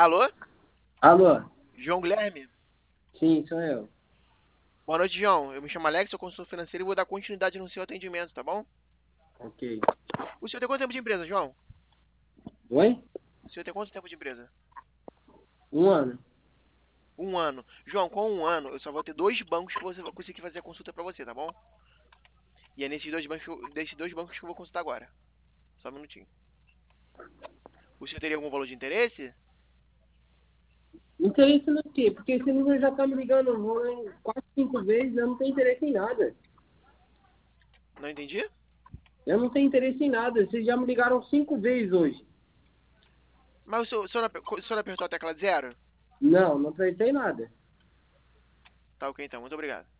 Alô? Alô? João Guilherme? Sim, sou eu. Boa noite, João. Eu me chamo Alex, sou consultor financeiro e vou dar continuidade no seu atendimento, tá bom? Ok. O senhor tem quanto tempo de empresa, João? Oi? O senhor tem quanto tempo de empresa? Um ano. Um ano. João, com um ano, eu só vou ter dois bancos que você vai conseguir fazer a consulta pra você, tá bom? E é desses dois bancos que eu vou consultar agora. Só um minutinho. O senhor teria algum valor de interesse? Interesse no quê? Porque esse número já tá me ligando quatro, cinco vezes, eu não tenho interesse em nada. Não entendi? Eu não tenho interesse em nada. Vocês já me ligaram cinco vezes hoje. Mas o senhor não apertou a tecla de zero? Não, não apertei nada. Tá ok então, muito obrigado.